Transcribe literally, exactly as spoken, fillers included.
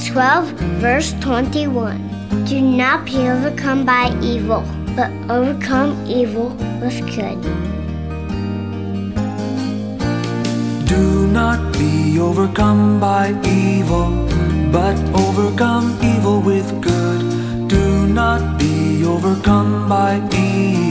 twelve, verse twenty-one. Do not be overcome by evil, but overcome evil with good. Do not be overcome by evil, but overcome evil with good. Do not be overcome by evil,